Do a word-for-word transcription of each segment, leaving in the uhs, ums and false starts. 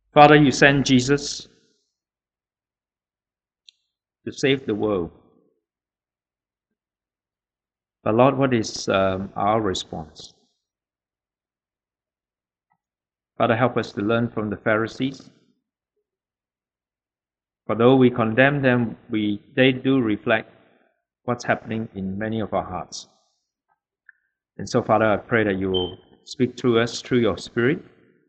Father, you sent Jesus to save the world. But Lord, what is um, our response? Father, help us to learn from the Pharisees. For though we condemn them, we, they do reflect what's happening in many of our hearts. And so, Father, I pray that you will speak through us, through your Spirit,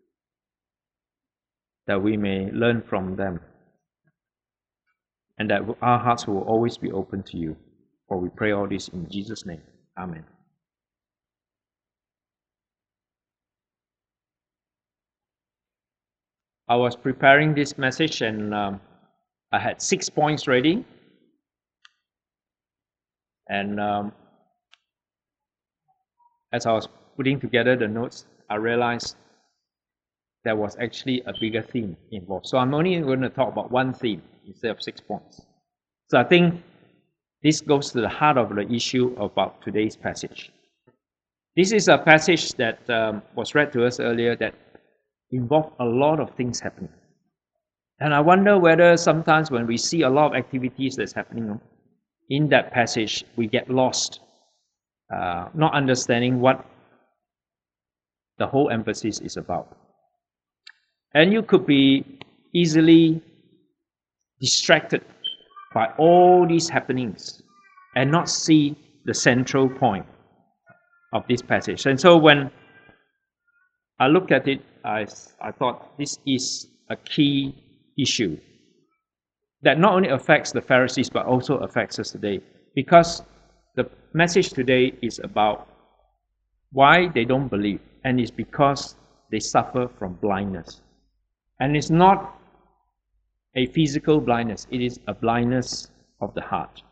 that we may learn from them, and that our hearts will always be open to you. For we pray all this in Jesus' name. Amen. I was preparing this message and um, I had six points ready. And um, as I was putting together the notes, I realized there was actually a bigger theme involved. So I'm only going to talk about one theme instead of six points. So I think this goes to the heart of the issue about today's passage. This is a passage that um, was read to us earlier that involved a lot of things happening. And I wonder whether sometimes when we see a lot of activities that's happening in that passage, we get lost, uh, not understanding what the whole emphasis is about. And you could be easily distracted by all these happenings and not see the central point of this passage. And so when I looked at it, I, I thought this is a key issue that not only affects the Pharisees but also affects us today, because the message today is about why they don't believe, and it's because they suffer from blindness. And it's not a physical blindness, it is a blindness of the heart.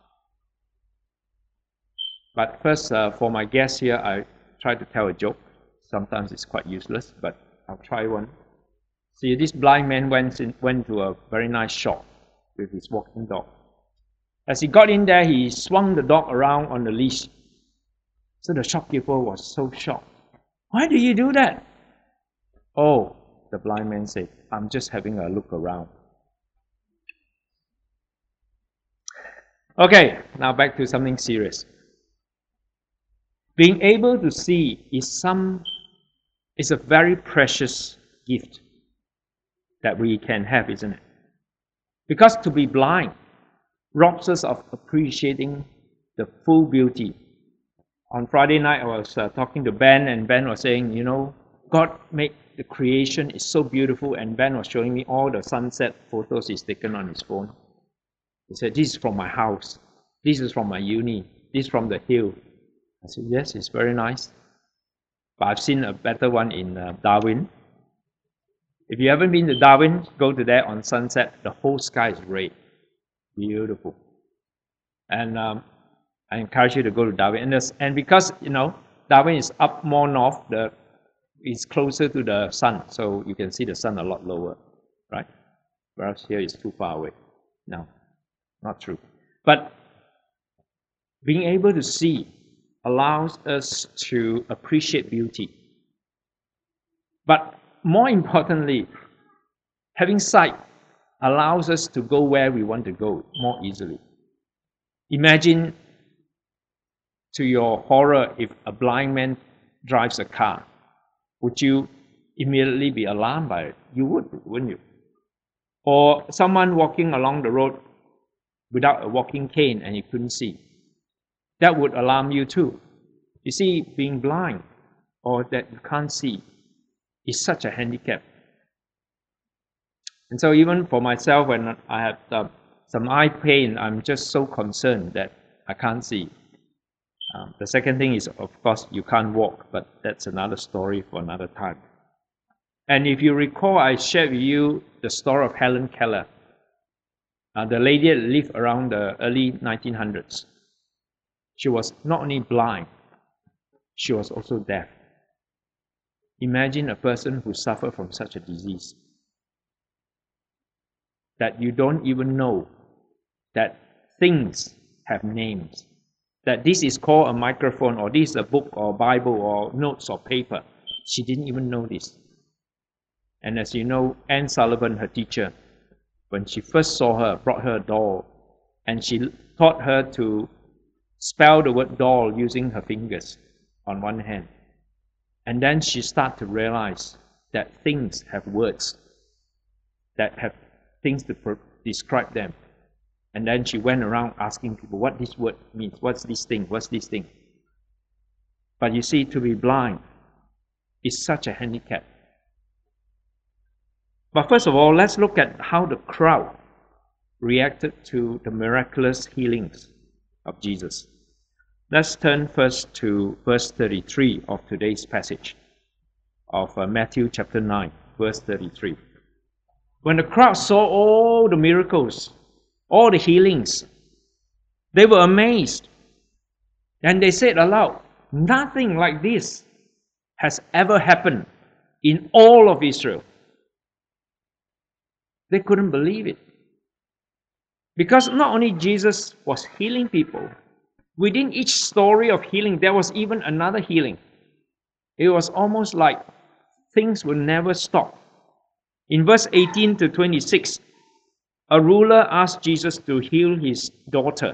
But first, uh, for my guests here, I try to tell a joke. Sometimes it's quite useless, but I'll try one. See, this blind man went, in, went to a very nice shop with his walking dog. As he got in there, he swung the dog around on the leash. So the shopkeeper was so shocked. Why do you do that? Oh, the blind man said, I'm just having a look around. Okay, now back to something serious. Being able to see is some is a very precious gift that we can have, isn't it? Because to be blind robs us of appreciating the full beauty. On Friday night, I was uh, talking to Ben, and Ben was saying, you know, God made the creation is so beautiful, and Ben was showing me all the sunset photos he's taken on his phone. He said, this is from my house, this is from my uni, this is from the hill. I said, yes, it's very nice. But I've seen a better one in uh, Darwin. If you haven't been to Darwin, go to there on sunset. The whole sky is red. Beautiful. And um, I encourage you to go to Darwin. And, and because, you know, Darwin is up more north, the, it's closer to the sun, so you can see the sun a lot lower, right? Whereas here it's too far away. No, not true. But being able to see allows us to appreciate beauty. But more importantly, having sight allows us to go where we want to go more easily. Imagine, to your horror, if a blind man drives a car. Would you immediately be alarmed by it? You would, wouldn't you? Or someone walking along the road without a walking cane and you couldn't see. That would alarm you too. You see, being blind or that you can't see is such a handicap. And so even for myself, when I have uh, some eye pain, I'm just so concerned that I can't see. Um, the second thing is, of course, you can't walk, but that's another story for another time. And if you recall, I shared with you the story of Helen Keller, uh, the lady that lived around the early nineteen hundreds. She was not only blind, she was also deaf. Imagine a person who suffered from such a disease, that you don't even know that things have names, that this is called a microphone, or this is a book or Bible or notes or paper. She didn't even know this. And as you know, Anne Sullivan, her teacher, when she first saw her, brought her a doll, and she taught her to spell the word doll using her fingers on one hand. And then she started to realize that things have words, that have things to pro- describe them. And then she went around asking people what this word means, what's this thing, what's this thing. But you see, to be blind is such a handicap. But first of all, let's look at how the crowd reacted to the miraculous healings of Jesus. Let's turn first to verse thirty-three of today's passage of uh, Matthew chapter nine, verse thirty-three. When the crowd saw all the miracles, all the healings, they were amazed. And they said aloud, "Nothing like this has ever happened in all of Israel." They couldn't believe it. Because not only Jesus was healing people, within each story of healing, there was even another healing. It was almost like things will never stop. In verse eighteen to twenty-six, a ruler asked Jesus to heal his daughter.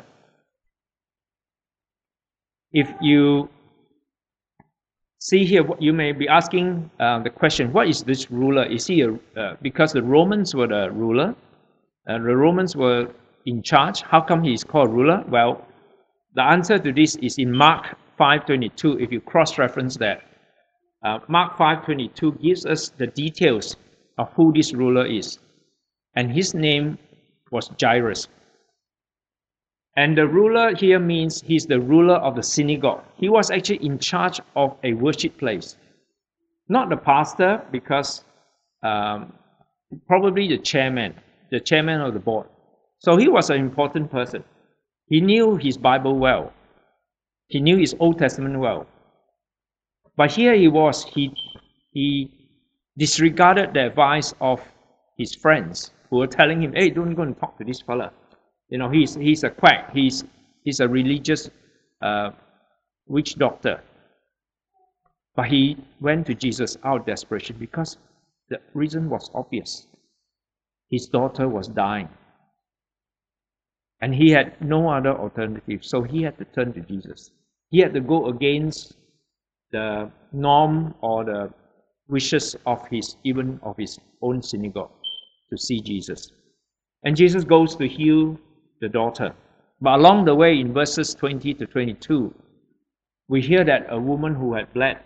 If you see here, you may be asking uh, the question, what is this ruler? Is he a, uh, because the Romans were the ruler, uh, the Romans were in charge. How come he is called ruler? Well, the answer to this is in Mark five twenty-two. If you cross-reference that, uh, Mark five twenty-two gives us the details of who this ruler is. And his name was Jairus. And the ruler here means he's the ruler of the synagogue. He was actually in charge of a worship place. Not the pastor, because um, probably the chairman, the chairman of the board. So he was an important person. He knew his Bible well. He knew his Old Testament well. But here he was, he, he disregarded the advice of his friends who were telling him, "Hey, don't go and talk to this fella. You know, he's, he's a quack. He's, he's a religious uh, witch doctor." But he went to Jesus out of desperation because the reason was obvious. His daughter was dying. And he had no other alternative, so he had to turn to Jesus. He had to go against the norm or the wishes of his, even of his own synagogue, to see Jesus. And Jesus goes to heal the daughter. But along the way, in verses twenty to twenty-two, we hear that a woman who had bled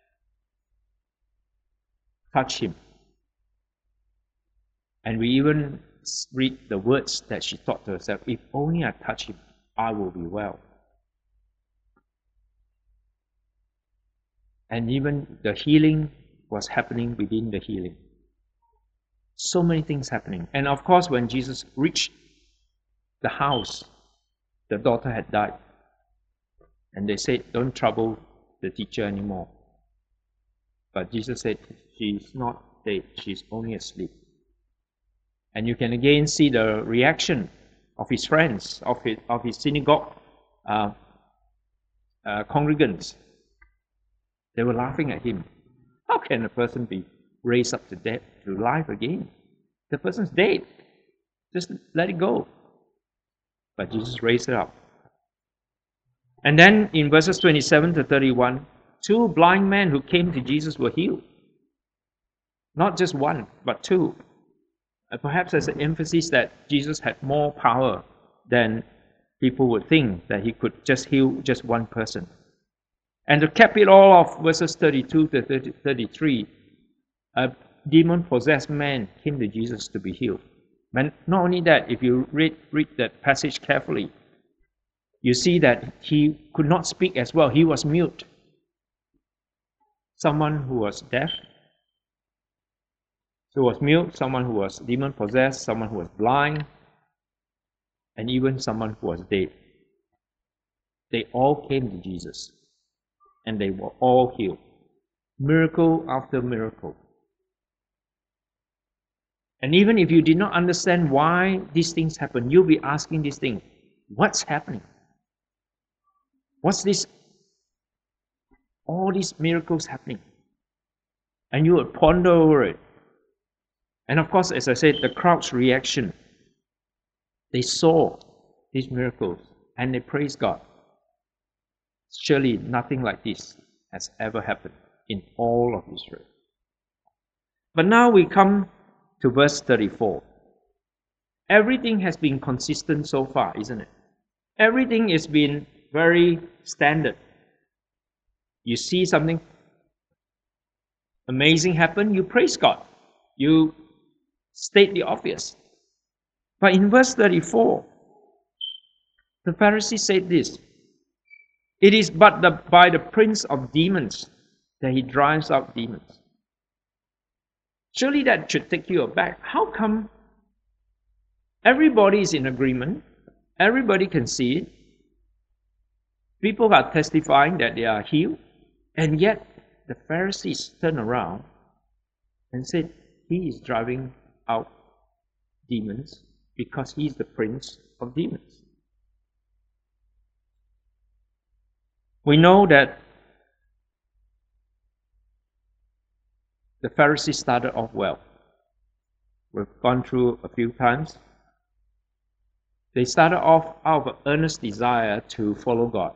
touched him. And we even read the words that she thought to herself, "If only I touch him, I will be well." And even the healing was happening within the healing. So many things happening. And of course, when Jesus reached the house, the daughter had died. And they said, "Don't trouble the teacher anymore." But Jesus said, "She's not dead, she's only asleep." And you can again see the reaction of his friends, of his, of his synagogue uh, uh, congregants. They were laughing at him. How can a person be raised up to death, to life again? The person's dead. Just let it go. But Jesus raised her up. And then in verses twenty-seven to thirty-one, two blind men who came to Jesus were healed. Not just one, but two. Uh, perhaps as an emphasis that Jesus had more power than people would think, that he could just heal just one person. And to cap it all off, verses thirty-two to thirty-three, a demon-possessed man came to Jesus to be healed. And not only that, if you read, read that passage carefully, you see that he could not speak as well. He was mute. Someone who was deaf, who was mute, someone who was demon-possessed, someone who was blind, and even someone who was dead. They all came to Jesus, and they were all healed. Miracle after miracle. And even if you did not understand why these things happen, you'll be asking this thing, what's happening? What's this? All these miracles happening. And you will ponder over it. And of course, as I said, the crowd's reaction, they saw these miracles and they praised God. Surely nothing like this has ever happened in all of Israel. But now we come to verse thirty-four. Everything has been consistent so far, isn't it? Everything has been very standard. You see something amazing happen, you praise God. You state the obvious. But in verse thirty-four, the Pharisees said this: it is but the, by the prince of demons that he drives out demons. Surely that should take you aback. How come everybody is in agreement? Everybody can see it. People are testifying that they are healed. And yet the Pharisees turn around and said, he is driving out demons because he is the prince of demons. We know that the Pharisees started off well. We've gone through a few times. They started off out of an earnest desire to follow God.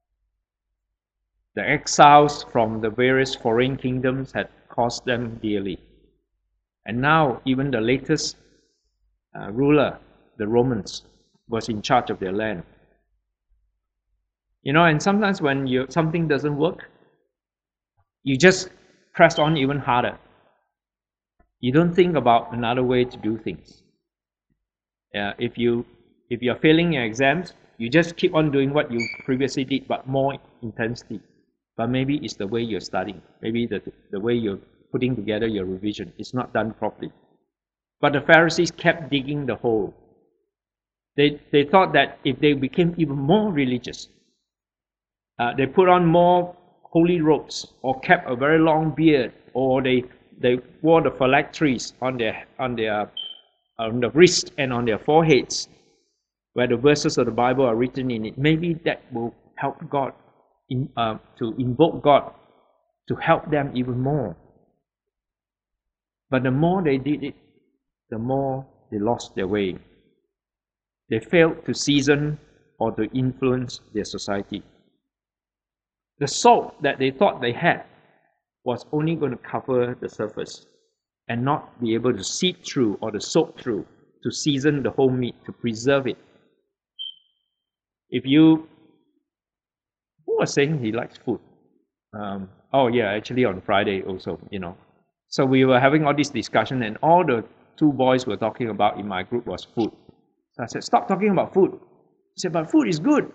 The exiles from the various foreign kingdoms had cost them dearly. And now even the latest uh, ruler, the Romans, was in charge of their land. You know, and sometimes when you, something doesn't work, you just press on even harder. You don't think about another way to do things. Uh, if you if you're failing your exams, you just keep on doing what you previously did, but more intensely. But maybe it's the way you're studying. Maybe the, the way you're putting together your revision is not done properly. But the Pharisees kept digging the hole. They, they thought that if they became even more religious, uh, they put on more holy robes, or kept a very long beard, or they, they wore the phylacteries on their, on, their, on the wrist and on their foreheads, where the verses of the Bible are written in it. Maybe that will help God, in, uh, to invoke God to help them even more. But the more they did it, the more they lost their way. They failed to season or to influence their society. The salt that they thought they had was only going to cover the surface and not be able to seep through or to soak through to season the whole meat, to preserve it. If you, who was saying he likes food? Um, oh yeah, actually on Friday also, you know. So we were having all this discussion, and all the two boys were talking about in my group was food. So I said, stop talking about food. He said, but food is good.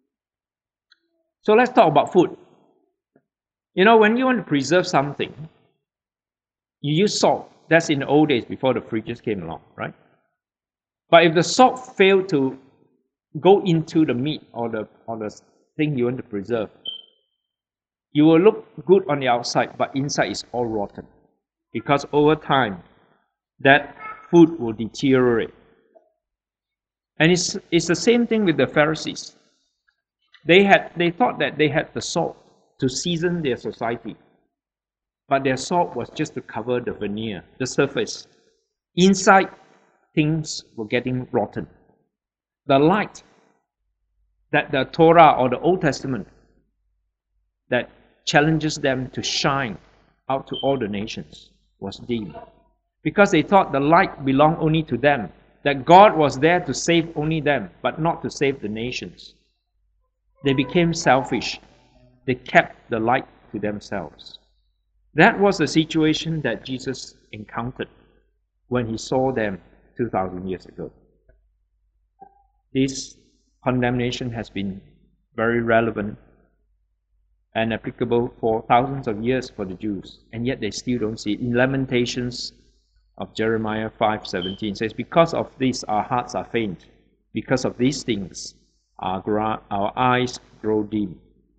So let's talk about food. You know, when you want to preserve something, you use salt. That's in the old days before the fridges came along, right? But if the salt failed to go into the meat or the, or the thing you want to preserve, you will look good on the outside, but inside is all rotten. Because over time, that food will deteriorate. And it's, it's the same thing with the Pharisees. They, had, they thought that they had the salt to season their society. But their salt was just to cover the veneer, the surface. Inside, things were getting rotten. The light that the Torah or the Old Testament that challenges them to shine out to all the nations was dim. Because they thought the light belonged only to them, that God was there to save only them, but not to save the nations. They became selfish. They kept the light to themselves. That was the situation that Jesus encountered when he saw them two thousand years ago. This condemnation has been very relevant and applicable for thousands of years for the Jews, and yet they still don't see it. In Lamentations of Jeremiah five seventeen says, because of this our hearts are faint, because of these things our, gra- our eyes grow dim.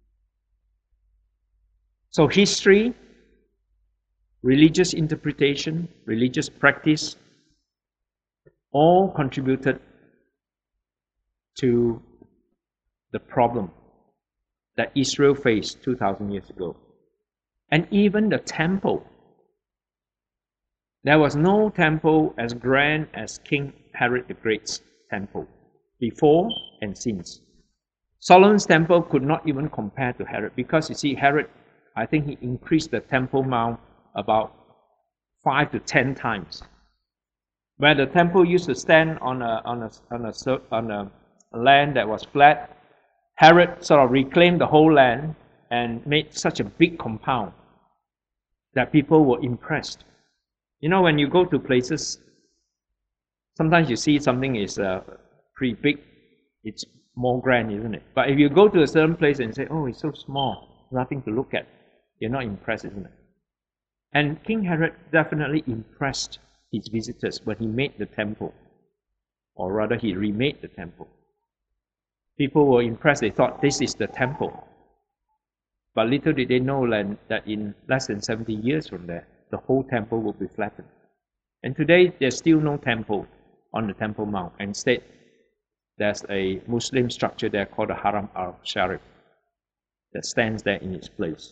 So history, religious interpretation, religious practice, all contributed to the problem that Israel faced two thousand years ago. And even the temple There was no temple as grand as King Herod the Great's temple, before and since. Solomon's temple could not even compare to Herod, because you see, Herod, I think he increased the Temple Mount about five to ten times. Where the temple used to stand on a, on a, on a, on a land that was flat, Herod sort of reclaimed the whole land and made such a big compound that people were impressed. You know, when you go to places, sometimes you see something is uh, pretty big, it's more grand, isn't it? But if you go to a certain place and say, oh, it's so small, nothing to look at, you're not impressed, isn't it? And King Herod definitely impressed his visitors when he made the temple, or rather he remade the temple. People were impressed, they thought this is the temple. But little did they know that in less than seventy years from there, the whole temple will be flattened. And today, there's still no temple on the Temple Mount. Instead, there's a Muslim structure there called the Haram al-Sharif that stands there in its place.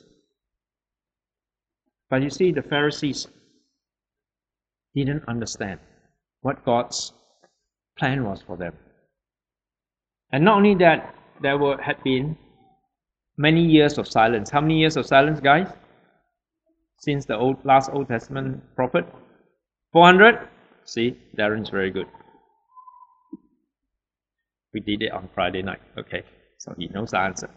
But you see, the Pharisees didn't understand what God's plan was for them. And not only that, there were, had been many years of silence. How many years of silence, guys? Since the old, last Old Testament prophet? four hundred? See, Darren's very good. We did it on Friday night. Okay, so he knows the answer.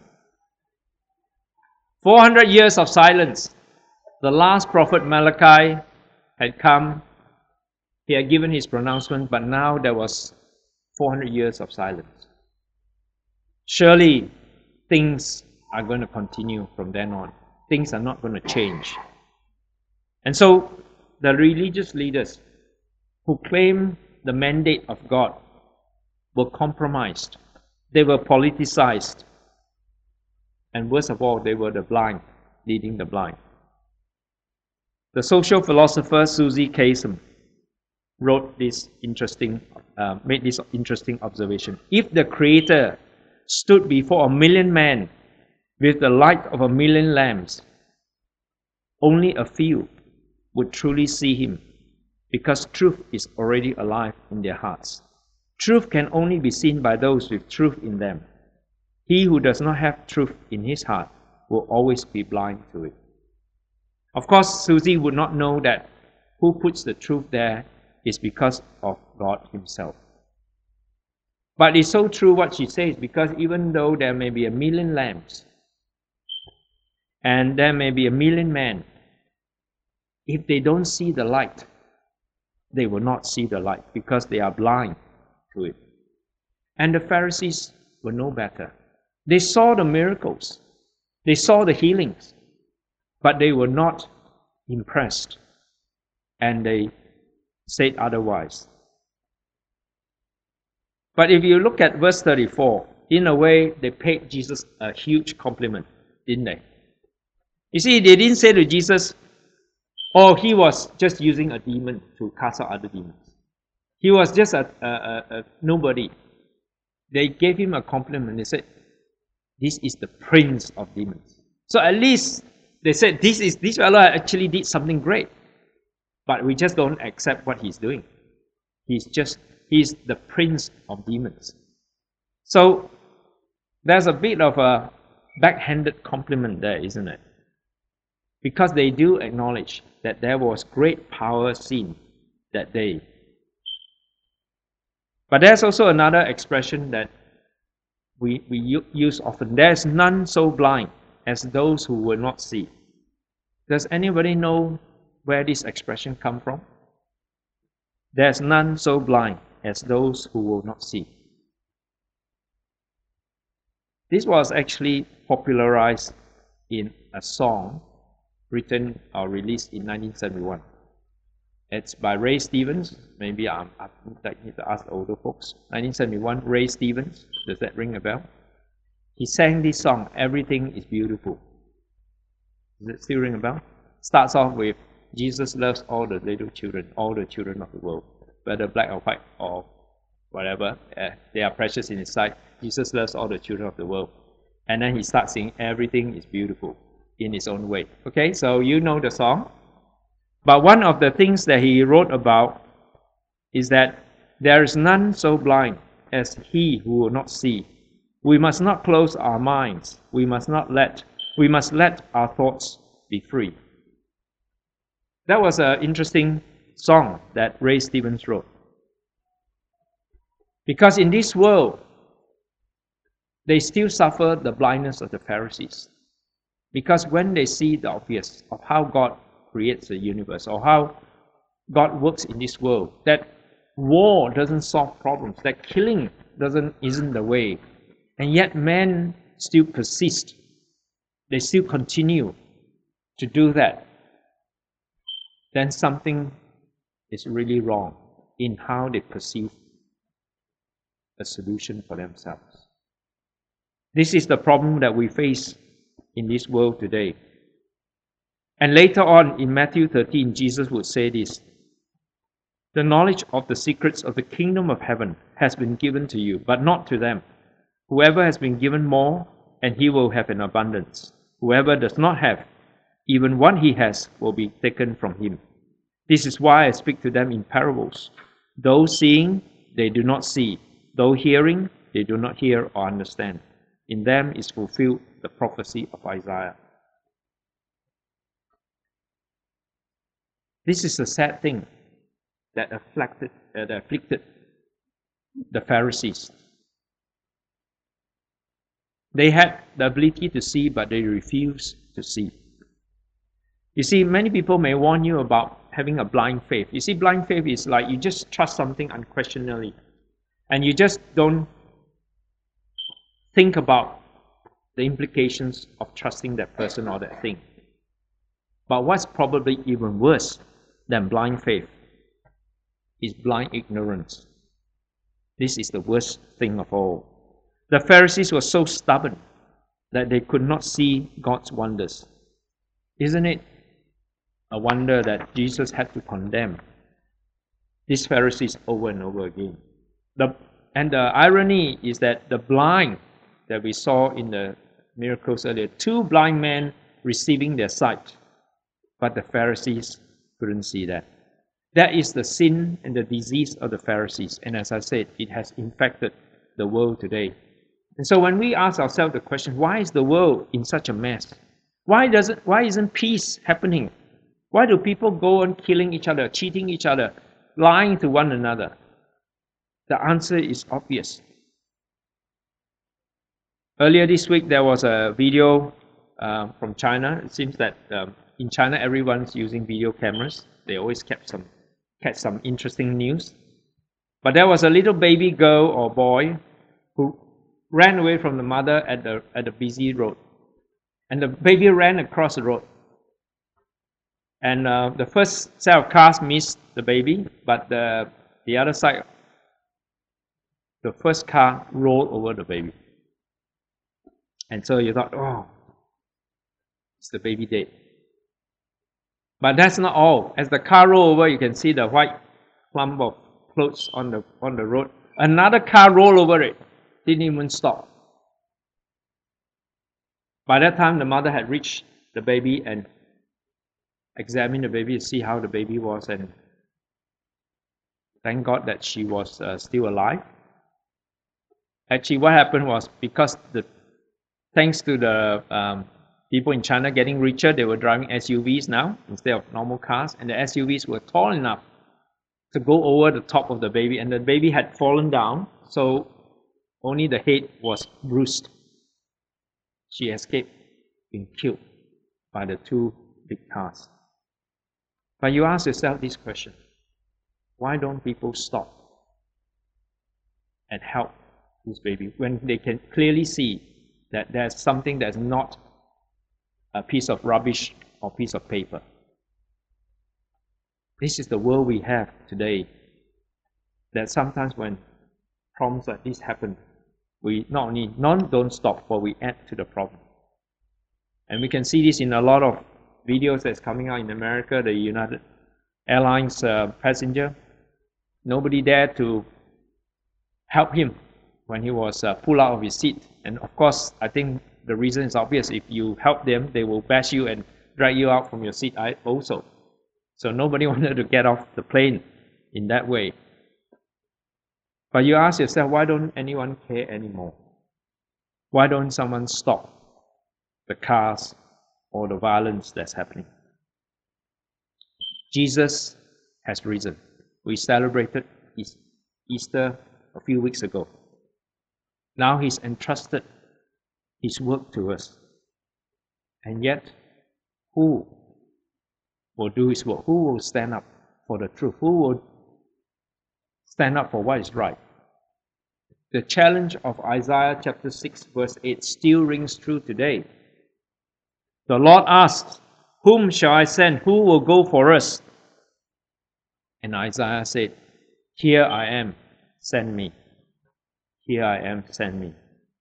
four hundred years of silence. The last prophet Malachi had come. He had given his pronouncement, but now there was four hundred years of silence. Surely things are going to continue from then on. Things are not going to change. And so the religious leaders who claim the mandate of God were compromised. They were politicized. And worst of all, they were the blind, leading the blind. The social philosopher Susie Kasem wrote this interesting, uh, made this interesting observation. If the Creator stood before a million men with the light of a million lamps, only a few would truly see him, because truth is already alive in their hearts. Truth can only be seen by those with truth in them. He who does not have truth in his heart will always be blind to it. Of course, Susie would not know that who puts the truth there is because of God himself. But it's so true what she says, because even though there may be a million lamps and there may be a million men, if they don't see the light, they will not see the light because they are blind to it. And the Pharisees were no better. They saw the miracles, they saw the healings, but they were not impressed, and they said otherwise. But if you look at verse thirty-four, in a way, they paid Jesus a huge compliment, didn't they? You see, they didn't say to Jesus, oh, he was just using a demon to cast out other demons. He was just a, a, a, a nobody. They gave him a compliment. They said, this is the prince of demons. So at least they said, this is this fellow actually did something great. But we just don't accept what he's doing. He's just, he's the prince of demons. So there's a bit of a backhanded compliment there, isn't it? Because they do acknowledge that there was great power seen that day. But there's also another expression that we, we use often. There's none so blind as those who will not see. Does anybody know where this expression comes from? There's none so blind as those who will not see. This was actually popularized in a song written or released in nineteen seventy-one. It's by Ray Stevens. Maybe I'm, I need to ask the older folks. nineteen seventy-one, Ray Stevens. Does that ring a bell? He sang this song, Everything is Beautiful. Does it still ring a bell? Starts off with, Jesus loves all the little children, all the children of the world, whether black or white or whatever, uh, they are precious in his sight. Jesus loves all the children of the world. And then he starts singing, everything is beautiful in its own way. Okay, so you know the song. But one of the things that he wrote about is that there is none so blind as he who will not see. We must not close our minds. We must not let, we must let our thoughts be free. That was an interesting song that Ray Stevens wrote. Because in this world, they still suffer the blindness of the Pharisees. Because when they see the obvious of how God creates the universe, or how God works in this world, that war doesn't solve problems, that killing doesn't isn't the way, and yet men still persist, they still continue to do that, then something is really wrong in how they perceive a solution for themselves. This is the problem that we face in this world today. And later on in Matthew thirteen, Jesus would say this: the knowledge of the secrets of the kingdom of heaven has been given to you, but not to them. Whoever has been given more, and he will have an abundance. Whoever does not have, even what he has will be taken from him. This is why I speak to them in parables. Though seeing, they do not see. Though hearing, they do not hear or understand. In them is fulfilled the prophecy of Isaiah. This is the sad thing that afflicted, uh, that afflicted the Pharisees. They had the ability to see, but they refused to see. You see, many people may warn you about having a blind faith. You see, blind faith is like you just trust something unquestionably, and you just don't think about the implications of trusting that person or that thing. But what's probably even worse than blind faith is blind ignorance. This is the worst thing of all. The Pharisees were so stubborn that they could not see God's wonders. Isn't it a wonder that Jesus had to condemn these Pharisees over and over again? The, and the irony is that the blind that we saw in the miracles earlier, two blind men receiving their sight, but the Pharisees couldn't see that. That is the sin and the disease of the Pharisees. And as I said, it has infected the world today. And so when we ask ourselves the question, why is the world in such a mess? Why doesn't why isn't peace happening? Why do people go on killing each other, cheating each other, lying to one another? The answer is obvious. Earlier this week, there was a video uh, from China. It seems that um, in China, everyone's using video cameras. They always kept some, catch some interesting news. But there was a little baby girl or boy who ran away from the mother at the, at the busy road. And the baby ran across the road. And uh, the first set of cars missed the baby, but the, the other side, the first car rolled over the baby. And so you thought, oh, it's the baby dead. But that's not all. As the car rolled over, you can see the white clump of clothes on the, on the road. Another car rolled over it. Didn't even stop. By that time, the mother had reached the baby and examined the baby to see how the baby was, and thank God that she was uh, still alive. Actually, what happened was because the thanks to the um, people in China getting richer, they were driving S U Vs now instead of normal cars, and the S U Vs were tall enough to go over the top of the baby, and the baby had fallen down, so only the head was bruised. She escaped being killed by the two big cars. But you ask yourself this question: why don't people stop and help this baby when they can clearly see that there's something that's not a piece of rubbish or piece of paper? This is the world we have today. That sometimes when problems like this happen, we not only not don't stop, but we add to the problem. And we can see this in a lot of videos that's coming out in America. The United Airlines uh, passenger, nobody dared to help him when he was uh, pulled out of his seat. And of course, I think the reason is obvious. If you help them, they will bash you and drag you out from your seat also. So nobody wanted to get off the plane in that way. But you ask yourself, why don't anyone care anymore? Why don't someone stop the cars or the violence that's happening? Jesus has risen. We celebrated his Easter a few weeks ago. Now he's entrusted his work to us. And yet, who will do his work? Who will stand up for the truth? Who will stand up for what is right? The challenge of Isaiah chapter six verse eight still rings true today. The Lord asks, whom shall I send? Who will go for us? And Isaiah said, here I am, send me. Here I am, send me.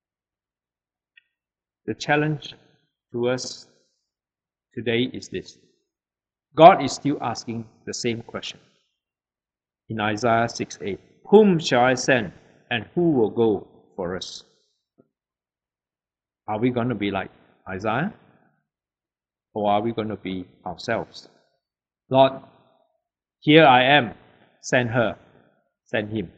The challenge to us today is this. God is still asking the same question. In Isaiah six eight, whom shall I send and who will go for us? Are we going to be like Isaiah? Or are we going to be ourselves? Lord, here I am, send her, send him.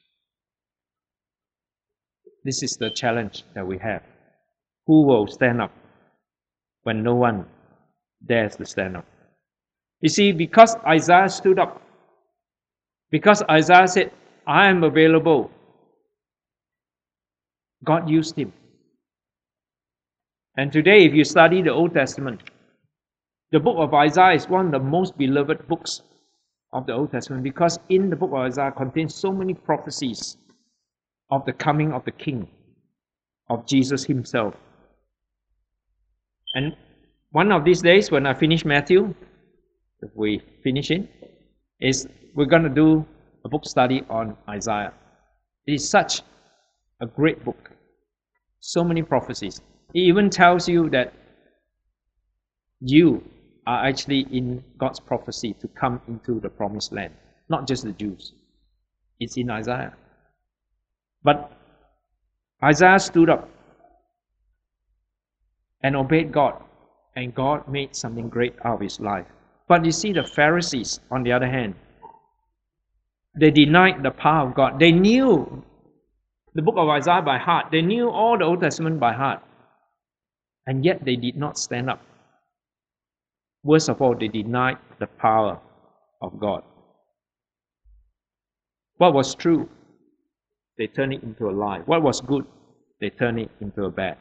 This is the challenge that we have. Who will stand up when no one dares to stand up? You see, because Isaiah stood up, because Isaiah said, I am available, God used him. And today, if you study the Old Testament, the book of Isaiah is one of the most beloved books of the Old Testament because in the book of Isaiah contains so many prophecies of the coming of the King, of Jesus himself. And one of these days, when I finish Matthew, if we finish it, is we're going to do a book study on Isaiah. It is such a great book. So many prophecies. It even tells you that you are actually in God's prophecy to come into the promised land. Not just the Jews. It's in Isaiah. But Isaiah stood up and obeyed God. And God made something great out of his life. But you see, the Pharisees, on the other hand, they denied the power of God. They knew the book of Isaiah by heart. They knew all the Old Testament by heart. And yet they did not stand up. Worst of all, they denied the power of God. What was true, they turned it into a lie. What was good, they turned it into a bad.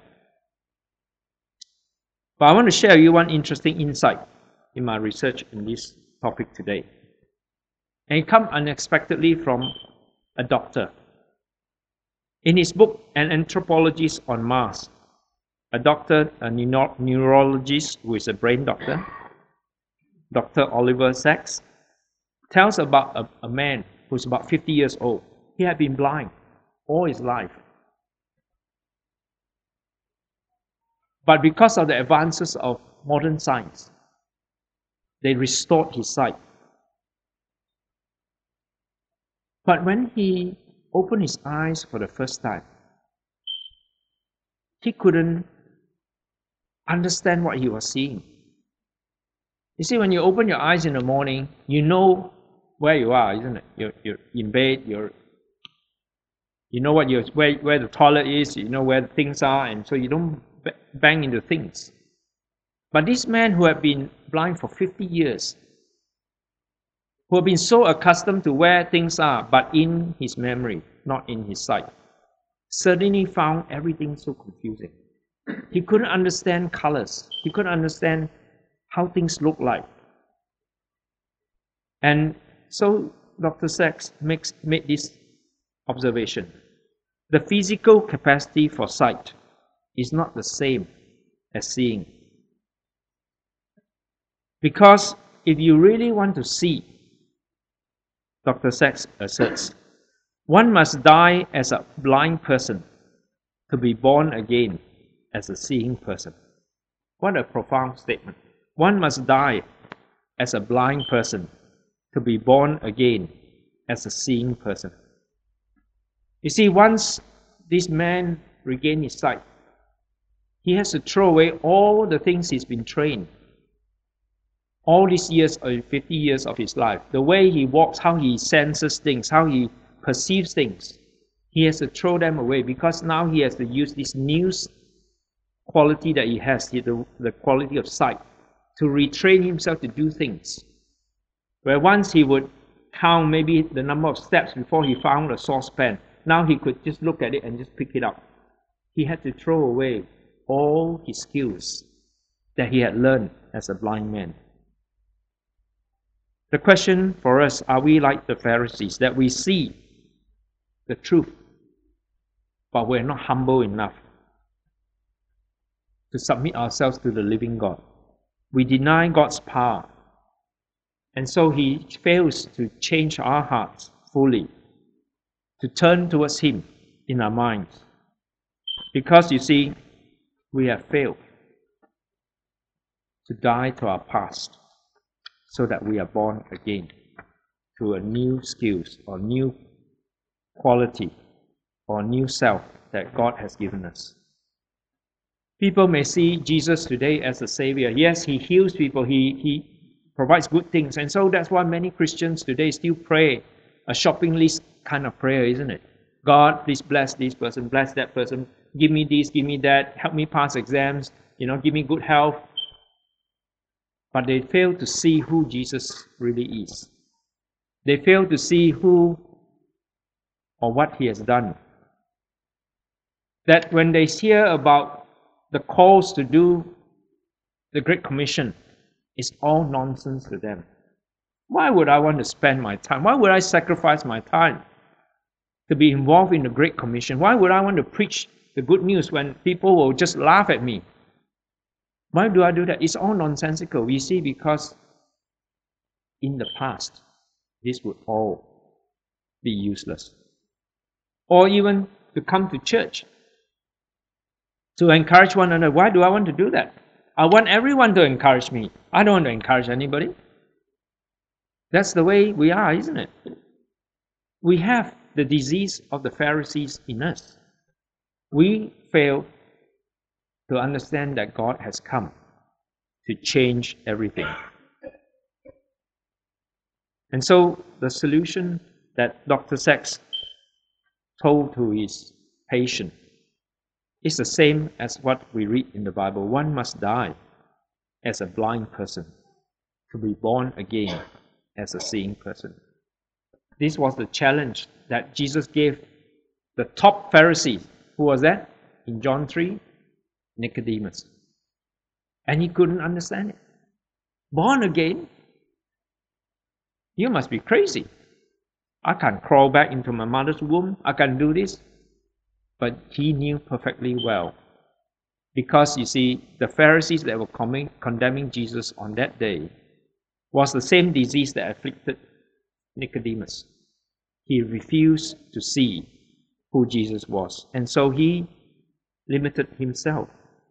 But I want to share with you one interesting insight in my research in this topic today. And it comes unexpectedly from a doctor. In his book, An Anthropologist on Mars, a doctor, a neuro neurologist who is a brain doctor, Doctor Oliver Sacks, tells about a, a man who's about fifty years old. He had been blind all his life. But because of the advances of modern science, they restored his sight. But when he opened his eyes for the first time, he couldn't understand what he was seeing. You see, when you open your eyes in the morning, you know where you are, isn't it? You're, you're in bed, you're, you know what you're, where, where the toilet is, you know where things are, and so you don't bang into things. But this man who had been blind for fifty years, who had been so accustomed to where things are, but in his memory, not in his sight, suddenly found everything so confusing. He couldn't understand colors. He couldn't understand how things look like. And so Doctor Sacks makes, made this observation. The physical capacity for sight is not the same as seeing. Because if you really want to see, Doctor Sacks asserts, one must die as a blind person to be born again as a seeing person. What a profound statement. One must die as a blind person to be born again as a seeing person. You see, once this man regained his sight, he has to throw away all the things he's been trained. all these years, or fifty years of his life, the way he walks, how he senses things, how he perceives things, he has to throw them away because now he has to use this new quality that he has, the, the quality of sight, to retrain himself to do things. Where once he would count maybe the number of steps before he found a saucepan, now he could just look at it and just pick it up. He had to throw away all his skills that he had learned as a blind man. The question for us, are we like the Pharisees, that we see the truth, but we're not humble enough to submit ourselves to the living God? We deny God's power, and so He fails to change our hearts fully, to turn towards Him in our minds. Because you see, we have failed to die to our past so that we are born again to a new skills or new quality or new self that God has given us. People may see Jesus today as a savior. Yes, He heals people, He, he provides good things, and so that's why many Christians today still pray a shopping list kind of prayer, isn't it? God, please bless this person, bless that person, give me this, give me that, help me pass exams, you know, give me good health. But they fail to see who Jesus really is. They fail to see who or what He has done. That when they hear about the calls to do the Great Commission, it's all nonsense to them. Why would I want to spend my time? Why would I sacrifice my time to be involved in the Great Commission? Why would I want to preach the good news when people will just laugh at me? Why do I do that? It's all nonsensical, you see, because in the past, this would all be useless. Or even to come to church, to encourage one another. Why do I want to do that? I want everyone to encourage me. I don't want to encourage anybody. That's the way we are, isn't it? We have the disease of the Pharisees in us. We fail to understand that God has come to change everything. And so the solution that Doctor Sachs told to his patient is the same as what we read in the Bible. One must die as a blind person to be born again as a seeing person. This was the challenge that Jesus gave the top Pharisee. Who was that? In John three, Nicodemus. And he couldn't understand it. Born again? You must be crazy. I can't crawl back into my mother's womb. I can't do this. But he knew perfectly well. Because you see, the Pharisees that were coming, condemning Jesus on that day was the same disease that afflicted Nicodemus. He refused to see who Jesus was. And so he limited himself.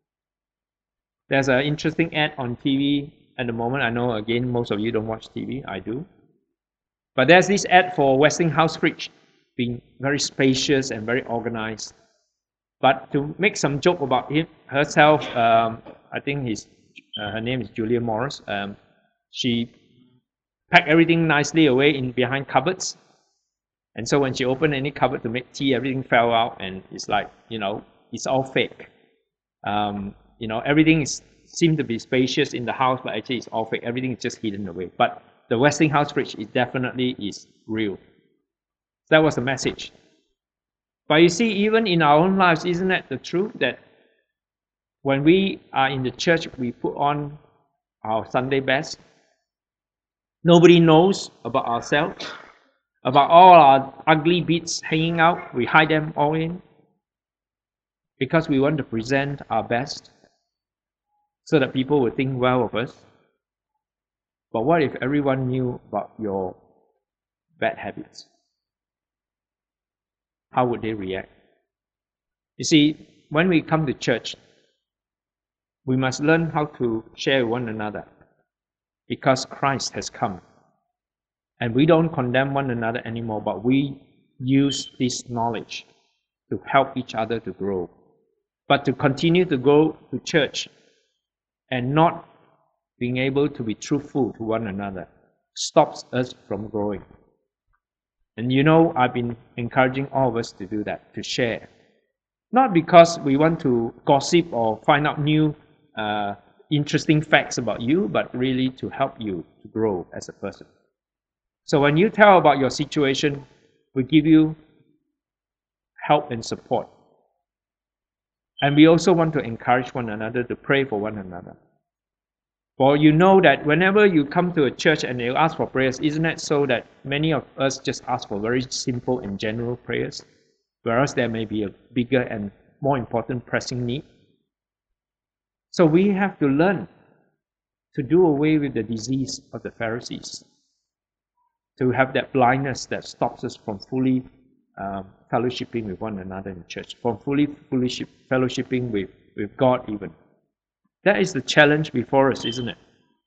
There's an interesting ad on T V at the moment. I know, again, most of you don't watch T V. I do. But there's this ad for Westinghouse fridge being very spacious and very organized. But to make some joke about him, herself, um, I think his, uh, her name is Julia Morris, um, she packed everything nicely away in behind cupboards. And so when she opened any cupboard to make tea, everything fell out, and it's like, you know, it's all fake. Um, you know, everything is, seemed to be spacious in the house, but actually it's all fake. Everything is just hidden away. But the Westinghouse fridge is definitely is real. That was the message. But you see, even in our own lives, isn't that the truth? That when we are in the church, we put on our Sunday best. Nobody knows about ourselves, about all our ugly bits hanging out. We hide them all in because we want to present our best so that people will think well of us. But what if everyone knew about your bad habits? How would they react? You see, when we come to church, we must learn how to share with one another because Christ has come. And we don't condemn one another anymore, but we use this knowledge to help each other to grow. But to continue to go to church and not being able to be truthful to one another, stops us from growing. And you know, I've been encouraging all of us to do that, to share. Not because we want to gossip or find out new uh, interesting facts about you, but really to help you to grow as a person. So when you tell about your situation, we give you help and support. And we also want to encourage one another to pray for one another. For you know that whenever you come to a church and they ask for prayers, isn't it so that many of us just ask for very simple and general prayers, whereas there may be a bigger and more important pressing need? So we have to learn to do away with the disease of the Pharisees, to have that blindness that stops us from fully um, fellowshipping with one another in church, from fully, fully fellowshipping with, with God even. That is the challenge before us, isn't it?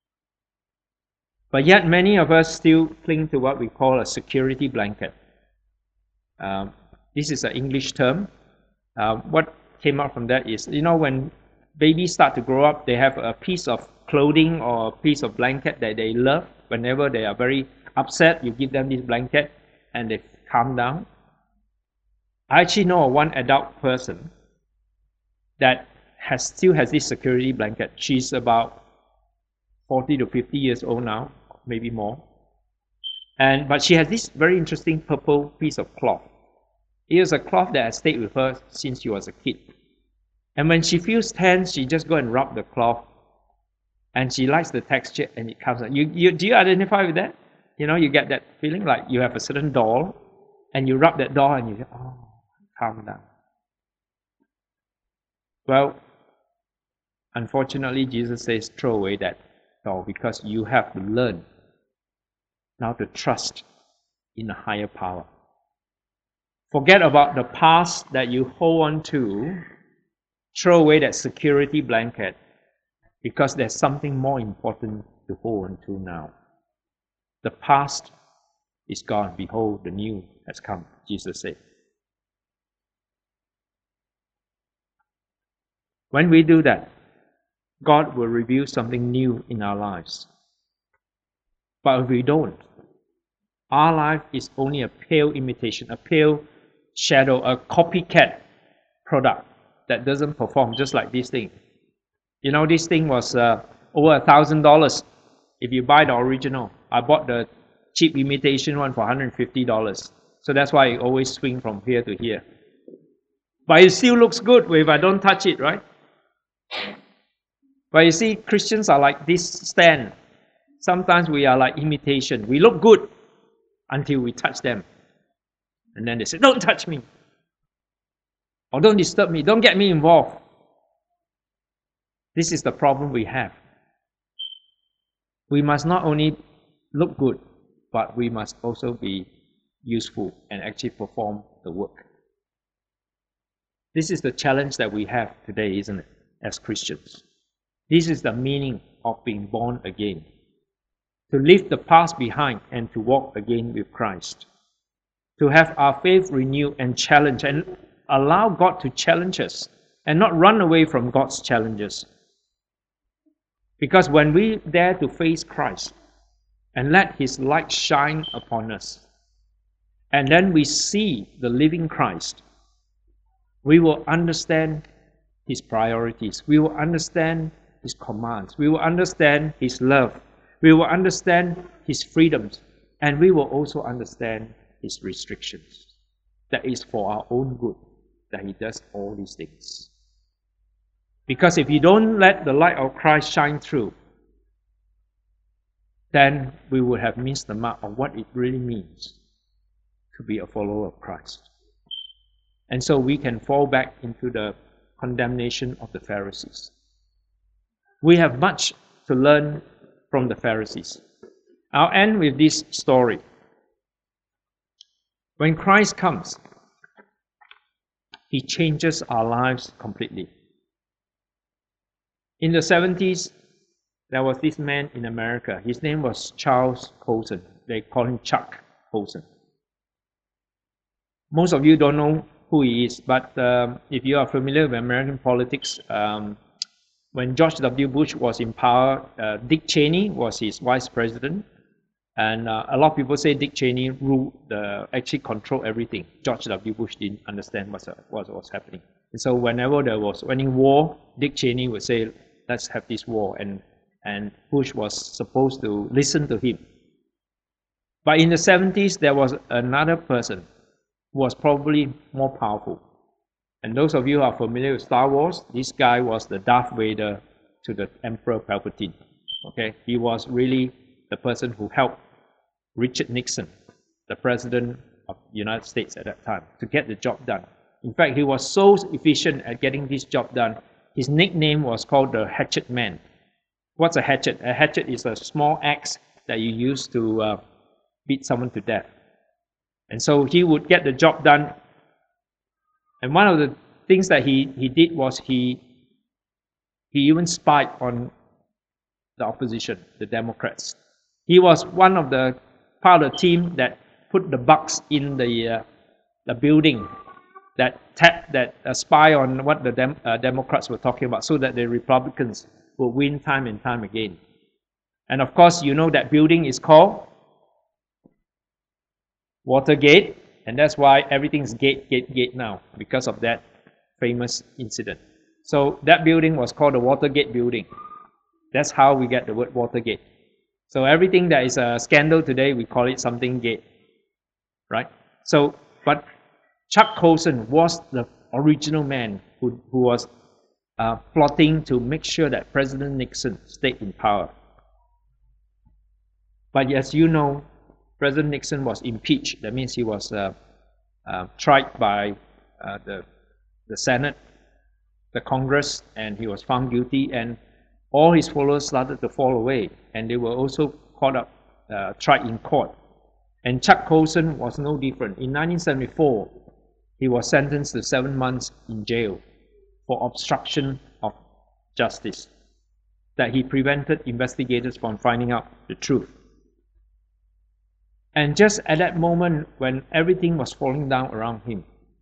But yet many of us still cling to what we call a security blanket. Um, this is an English term. Uh, what came out from that is, you know, when babies start to grow up, they have a piece of clothing or a piece of blanket that they love. Whenever they are very upset, you give them this blanket and they calm down. I actually know one adult person that has still has this security blanket. She's about forty to fifty years old now, maybe more. And but she has this very interesting purple piece of cloth. It is a cloth that has stayed with her since she was a kid. And when she feels tense, she just go and rub the cloth, and she likes the texture, and it comes out. You, you do you identify with that? You know, you get that feeling like you have a certain doll, and you rub that doll, and you say, "Oh, calm down." Well, unfortunately, Jesus says, throw away that doll, because you have to learn now to trust in a higher power. Forget about the past that you hold on to. Throw away that security blanket, because there's something more important to hold on to now. The past is gone. Behold, the new has come, Jesus said. When we do that, God will reveal something new in our lives. But if we don't, our life is only a pale imitation, a pale shadow, a copycat product that doesn't perform, just like this thing. You know, this thing was uh, over a thousand dollars if you buy the original. I bought the cheap imitation one for one hundred fifty dollars. So that's why it always swing from here to here. But it still looks good if I don't touch it, right? But you see, Christians are like this stand. Sometimes we are like imitation. We look good until we touch them. And then they say, don't touch me. Or don't disturb me. Don't get me involved. This is the problem we have. We must not only look good, but we must also be useful and actually perform the work. This is the challenge that we have today, isn't it, as Christians? This is the meaning of being born again. To leave the past behind and to walk again with Christ. To have our faith renewed and challenged, and allow God to challenge us and not run away from God's challenges. Because when we dare to face Christ and let His light shine upon us, and then we see the living Christ, we will understand His priorities. We will understand His commands. We will understand His love. We will understand His freedoms. And we will also understand His restrictions. That is for our own good that He does all these things. Because if you don't let the light of Christ shine through, then we would have missed the mark of what it really means to be a follower of Christ. And so we can fall back into the condemnation of the Pharisees. We have much to learn from the Pharisees. I'll end with this story. When Christ comes, He changes our lives completely. In the seventies, there was this man in America. His name was Charles Colson. They call him Chuck Colson. Most of you don't know who he is, but um, if you are familiar with American politics, um, When George W. Bush was in power, uh, Dick Cheney was his vice president. And uh, a lot of people say Dick Cheney ruled, the, actually controlled everything. George W. Bush didn't understand what was, was happening. And so whenever there was any war, Dick Cheney would say, let's have this war. And, and Bush was supposed to listen to him. But in the seventies, there was another person who was probably more powerful. And those of you who are familiar with Star Wars, this guy was the Darth Vader to the Emperor Palpatine. Okay, he was really the person who helped Richard Nixon, the President of the United States at that time, to get the job done. In fact, he was so efficient at getting this job done, his nickname was called the Hatchet Man. What's a hatchet? A hatchet is a small axe that you use to uh, beat someone to death. And so he would get the job done. And one of the things that he, he did was he, he even spied on the opposition, the Democrats. He was one of the part of the team that put the bugs in the, uh, the building that tap, that uh, spy on what the Dem uh, Democrats were talking about so that the Republicans will win time and time again. And of course, you know that building is called Watergate, and that's why everything's gate, gate, gate now, because of that famous incident. So that building was called the Watergate building. That's how we get the word Watergate. So everything that is a scandal today, we call it something gate, right? So, but Chuck Colson was the original man who, who was uh, plotting to make sure that President Nixon stayed in power. But as you know, President Nixon was impeached. That means he was uh, uh, tried by uh, the, the Senate, the Congress, and he was found guilty, and all his followers started to fall away, and they were also caught up, uh, tried in court. And Chuck Colson was no different. In nineteen seventy-four, he was sentenced to seven months in jail for obstruction of justice, that he prevented investigators from finding out the truth. And just at that moment when everything was falling down around him,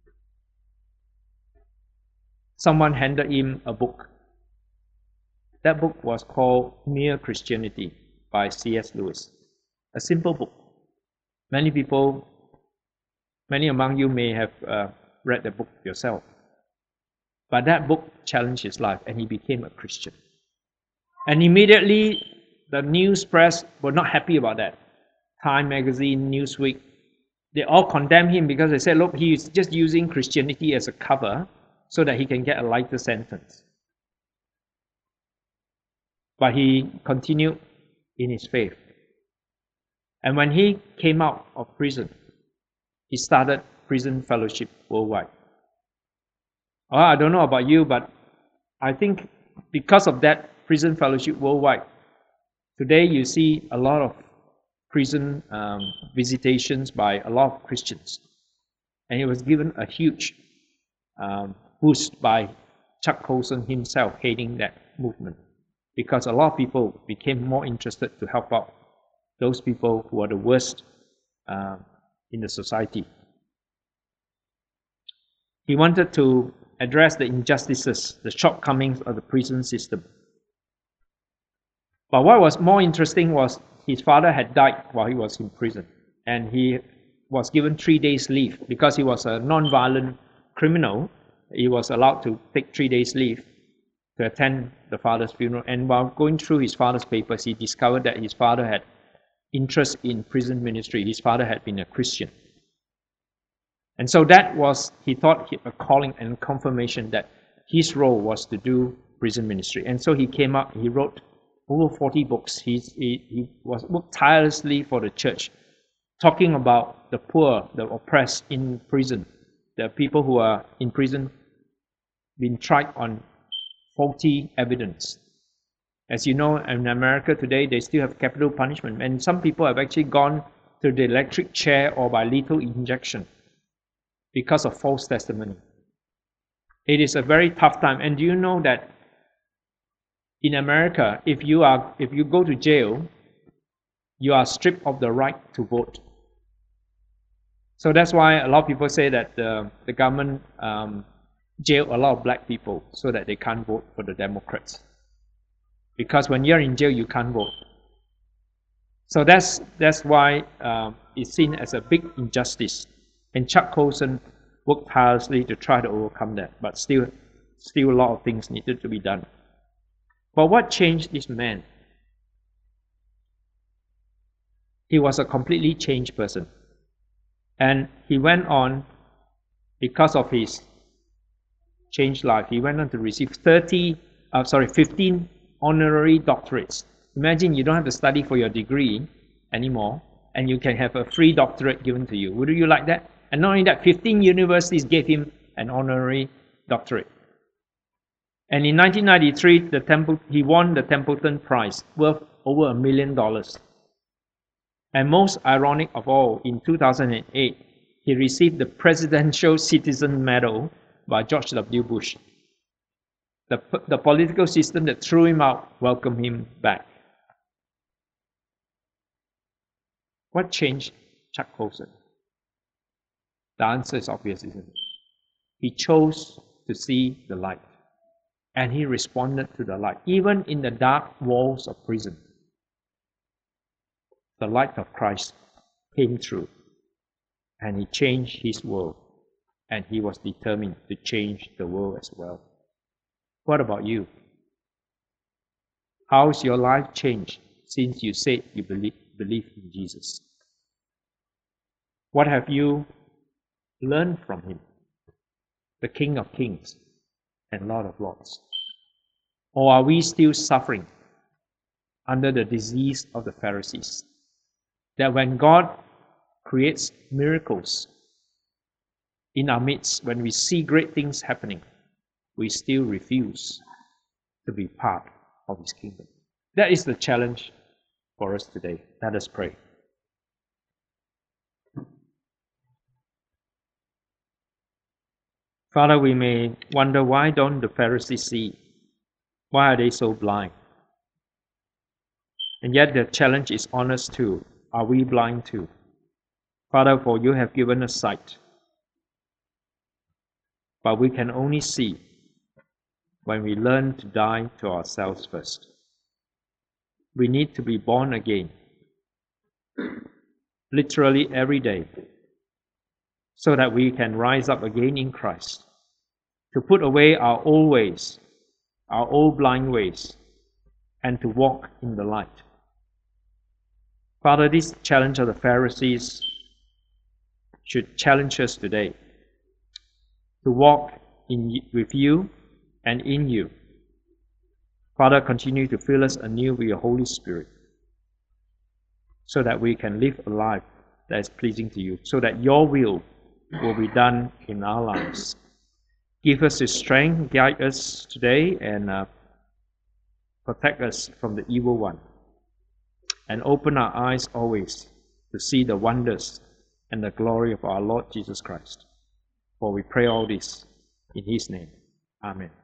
someone handed him a book. That book was called Mere Christianity by C S Lewis. A simple book. Many people, many among you may have uh, read the book yourself. But that book challenged his life, and he became a Christian. And immediately, the news press were not happy about that. Time magazine, Newsweek, they all condemned him because they said, look, he's just using Christianity as a cover so that he can get a lighter sentence. But he continued in his faith. And when he came out of prison, he started Prison Fellowship Worldwide. Well, I don't know about you, but I think because of that Prison Fellowship Worldwide, today you see a lot of prison um, visitations by a lot of Christians. And it was given a huge um, boost by Chuck Colson himself heading that movement, because a lot of people became more interested to help out those people who are the worst uh, in the society. He wanted to address the injustices, the shortcomings of the prison system. But what was more interesting was his father had died while he was in prison, and he was given three days leave because he was a non-violent criminal. He was allowed to take three days leave to attend the father's funeral. And while going through his father's papers, he discovered that his father had interest in prison ministry. His father had been a Christian. And so that was, he thought, a calling and confirmation that his role was to do prison ministry. And so he came up, he wrote over forty books. He, he, he was worked tirelessly for the church, talking about the poor, the oppressed in prison, the people who are in prison being tried on faulty evidence. As you know, in America today, they still have capital punishment, and some people have actually gone to the electric chair or by lethal injection because of false testimony. It is a very tough time. And do you know that in America, if you are if you go to jail, you are stripped of the right to vote. So that's why a lot of people say that the, the government um, jailed a lot of black people so that they can't vote for the Democrats. Because when you're in jail, you can't vote. So that's, that's why um, it's seen as a big injustice. And Chuck Colson worked tirelessly to try to overcome that, but still, still a lot of things needed to be done. But what changed this man? He was a completely changed person. And he went on, because of his changed life, he went on to receive thirty, uh, sorry, fifteen honorary doctorates. Imagine you don't have to study for your degree anymore, and you can have a free doctorate given to you. Would you like that? And not only that, fifteen universities gave him an honorary doctorate. And in nineteen ninety-three, the Temple, he won the Templeton Prize, worth over a million dollars. And most ironic of all, in two thousand eight, he received the Presidential Citizen Medal by George W. Bush. The, the political system that threw him out welcomed him back. What changed Chuck Colson? The answer is obvious, isn't it? He chose to see the light. And he responded to the light. Even in the dark walls of prison, the light of Christ came through. And he changed his world. And he was determined to change the world as well. What about you? How's your life changed since you said you believe, believe in Jesus? What have you learned from him, the King of Kings and Lord of Lords? Or are we still suffering under the disease of the Pharisees? That when God creates miracles in our midst, when we see great things happening, we still refuse to be part of his kingdom. That is the challenge for us today. Let us pray. Father, we may wonder, why don't the Pharisees see? Why are they so blind? And yet the challenge is on us too. Are we blind too? Father, for you have given us sight. But we can only see when we learn to die to ourselves first. We need to be born again, literally every day, so that we can rise up again in Christ, to put away our old ways, our old blind ways, and to walk in the light. Father, this challenge of the Pharisees should challenge us today to walk in, with you and in you. Father, continue to fill us anew with your Holy Spirit so that we can live a life that is pleasing to you, so that your will will be done in our lives. Give us the strength, guide us today, and uh, protect us from the evil one. And open our eyes always to see the wonders and the glory of our Lord Jesus Christ. For we pray all this in his name. Amen.